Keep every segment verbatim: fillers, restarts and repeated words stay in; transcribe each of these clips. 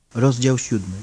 Rozdział siódmy.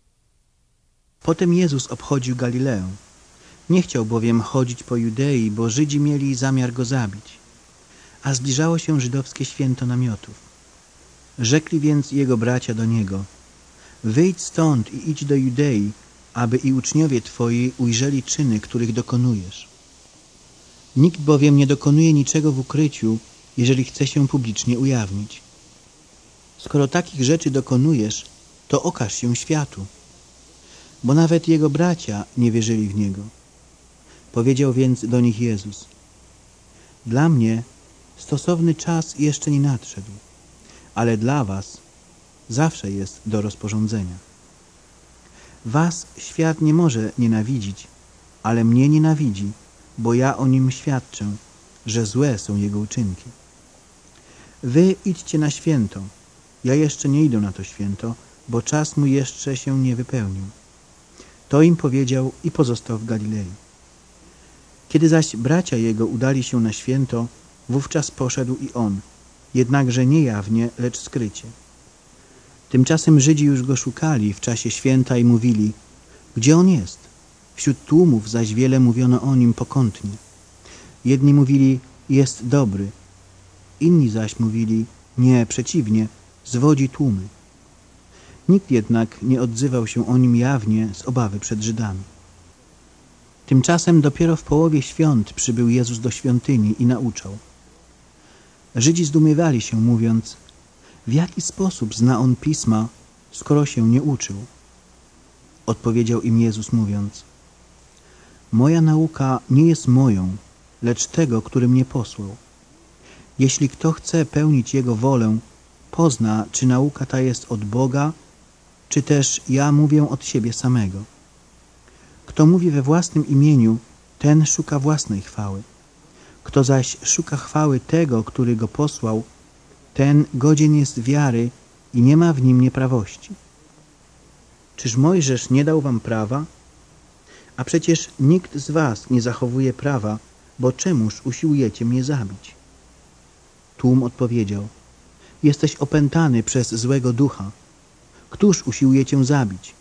Potem Jezus obchodził Galileę. Nie chciał bowiem chodzić po Judei, bo Żydzi mieli zamiar go zabić. A zbliżało się żydowskie święto namiotów. Rzekli więc jego bracia do niego: wyjdź stąd i idź do Judei, aby i uczniowie twoi ujrzeli czyny, których dokonujesz. Nikt bowiem nie dokonuje niczego w ukryciu, jeżeli chce się publicznie ujawnić. Skoro takich rzeczy dokonujesz, to okaż się światu. Bo nawet jego bracia nie wierzyli w niego. Powiedział więc do nich Jezus: dla mnie stosowny czas jeszcze nie nadszedł, ale dla was zawsze jest do rozporządzenia. Was świat nie może nienawidzić, ale mnie nienawidzi, bo ja o nim świadczę, że złe są jego uczynki. Wy idźcie na święto, ja jeszcze nie idę na to święto, bo czas mój jeszcze się nie wypełnił. To im powiedział i pozostał w Galilei. Kiedy zaś bracia jego udali się na święto, wówczas poszedł i on, jednakże nie jawnie, lecz skrycie. Tymczasem Żydzi już go szukali w czasie święta i mówili: gdzie on jest? Wśród tłumów zaś wiele mówiono o nim pokątnie. Jedni mówili: jest dobry, inni zaś mówili: nie, przeciwnie, zwodzi tłumy. Nikt jednak nie odzywał się o nim jawnie z obawy przed Żydami. Tymczasem dopiero w połowie świąt przybył Jezus do świątyni i nauczał. Żydzi zdumiewali się, mówiąc: w jaki sposób zna on pisma, skoro się nie uczył? Odpowiedział im Jezus, mówiąc: moja nauka nie jest moją, lecz tego, który mnie posłał. Jeśli kto chce pełnić Jego wolę, pozna, czy nauka ta jest od Boga, czy też ja mówię od siebie samego. Kto mówi we własnym imieniu, ten szuka własnej chwały. Kto zaś szuka chwały tego, który go posłał, ten godzien jest wiary i nie ma w nim nieprawości. Czyż Mojżesz nie dał wam prawa? A przecież nikt z was nie zachowuje prawa, bo czemuż usiłujecie mnie zabić? Tłum odpowiedział: jesteś opętany przez złego ducha. Któż usiłuje cię zabić?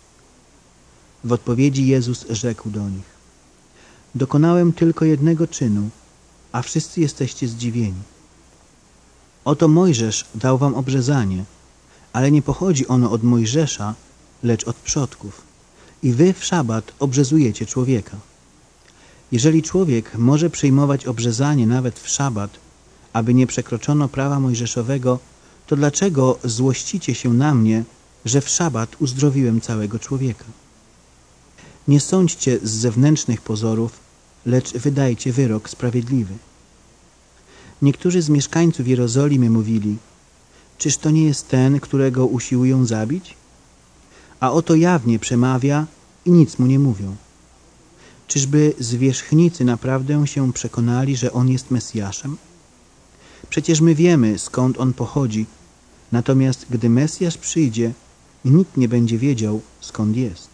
W odpowiedzi Jezus rzekł do nich: dokonałem tylko jednego czynu, a wszyscy jesteście zdziwieni. Oto Mojżesz dał wam obrzezanie, ale nie pochodzi ono od Mojżesza, lecz od przodków. I wy w szabat obrzezujecie człowieka. Jeżeli człowiek może przyjmować obrzezanie nawet w szabat, aby nie przekroczono prawa mojżeszowego, to dlaczego złościcie się na mnie, że w szabat uzdrowiłem całego człowieka? Nie sądźcie z zewnętrznych pozorów, lecz wydajcie wyrok sprawiedliwy. Niektórzy z mieszkańców Jerozolimy mówili: czyż to nie jest ten, którego usiłują zabić? A oto jawnie przemawia i nic mu nie mówią. Czyżby zwierzchnicy naprawdę się przekonali, że on jest Mesjaszem? Przecież my wiemy, skąd on pochodzi, natomiast gdy Mesjasz przyjdzie, nikt nie będzie wiedział, skąd jest.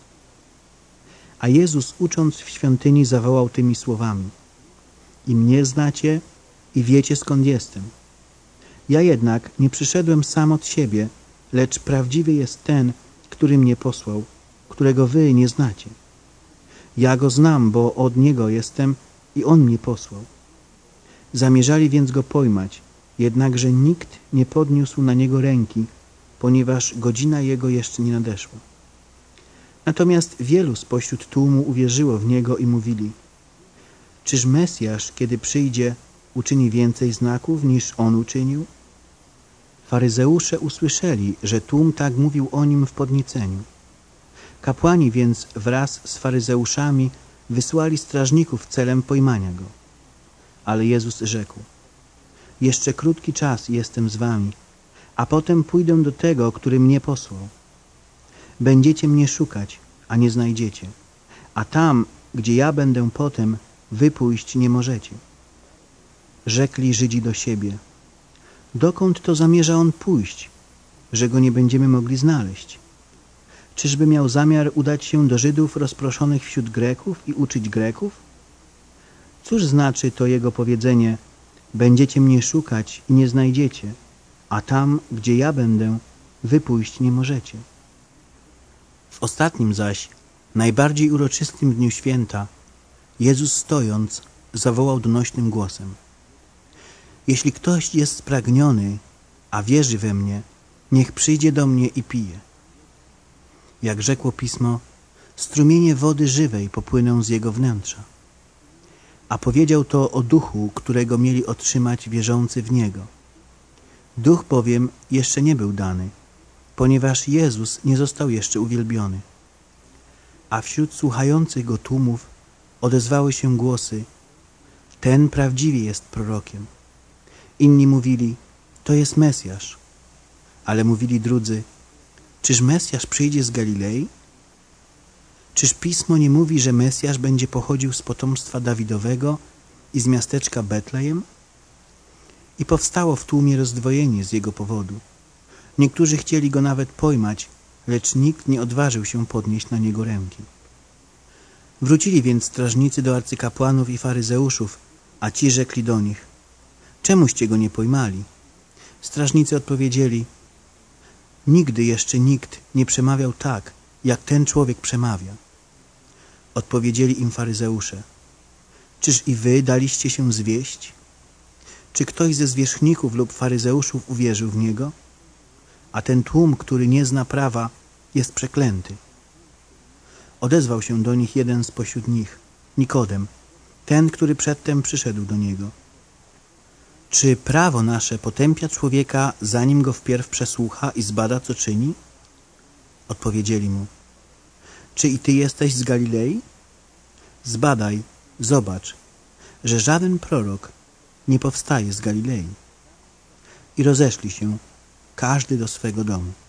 A Jezus, ucząc w świątyni, zawołał tymi słowami: i mnie znacie i wiecie, skąd jestem. Ja jednak nie przyszedłem sam od siebie, lecz prawdziwy jest ten, który mnie posłał, którego wy nie znacie. Ja go znam, bo od niego jestem i on mnie posłał. Zamierzali więc go pojmać, jednakże nikt nie podniósł na niego ręki, ponieważ godzina jego jeszcze nie nadeszła. Natomiast wielu spośród tłumu uwierzyło w niego i mówili: czyż Mesjasz, kiedy przyjdzie, uczyni więcej znaków, niż on uczynił? Faryzeusze usłyszeli, że tłum tak mówił o nim w podnieceniu. Kapłani więc wraz z faryzeuszami wysłali strażników celem pojmania go. Ale Jezus rzekł: jeszcze krótki czas jestem z wami, a potem pójdę do tego, który mnie posłał. Będziecie mnie szukać, a nie znajdziecie, a tam, gdzie ja będę potem, wy pójść nie możecie. Rzekli Żydzi do siebie: dokąd to zamierza on pójść, że go nie będziemy mogli znaleźć? Czyżby miał zamiar udać się do Żydów rozproszonych wśród Greków i uczyć Greków? Cóż znaczy to jego powiedzenie: będziecie mnie szukać i nie znajdziecie, a tam, gdzie ja będę, wy pójść nie możecie? W ostatnim zaś, najbardziej uroczystym dniu święta, Jezus stojąc zawołał donośnym głosem: Jeśli ktoś jest spragniony, a wierzy we mnie, niech przyjdzie do mnie i pije. Jak rzekło Pismo, strumienie wody żywej popłyną z jego wnętrza. A powiedział to o duchu, którego mieli otrzymać wierzący w niego. Duch bowiem jeszcze nie był dany, ponieważ Jezus nie został jeszcze uwielbiony. A wśród słuchających go tłumów odezwały się głosy: ten prawdziwie jest prorokiem. Inni mówili: to jest Mesjasz. Ale mówili drudzy: czyż Mesjasz przyjdzie z Galilei? Czyż Pismo nie mówi, że Mesjasz będzie pochodził z potomstwa Dawidowego i z miasteczka Betlejem? I powstało w tłumie rozdwojenie z jego powodu. Niektórzy chcieli go nawet pojmać, lecz nikt nie odważył się podnieść na niego ręki. Wrócili więc strażnicy do arcykapłanów i faryzeuszów, a ci rzekli do nich: czemuście go nie pojmali? Strażnicy odpowiedzieli: nigdy jeszcze nikt nie przemawiał tak, jak ten człowiek przemawia. Odpowiedzieli im faryzeusze: czyż i wy daliście się zwieść? Czy ktoś ze zwierzchników lub faryzeuszów uwierzył w niego? A ten tłum, który nie zna prawa, jest przeklęty. Odezwał się do nich jeden spośród nich, Nikodem, ten, który przedtem przyszedł do niego. Czy prawo nasze potępia człowieka, zanim go wpierw przesłucha i zbada, co czyni? Odpowiedzieli mu: czy i ty jesteś z Galilei? Zbadaj, zobacz, że żaden prorok nie powstaje z Galilei. I rozeszli się, każdy do swego domu.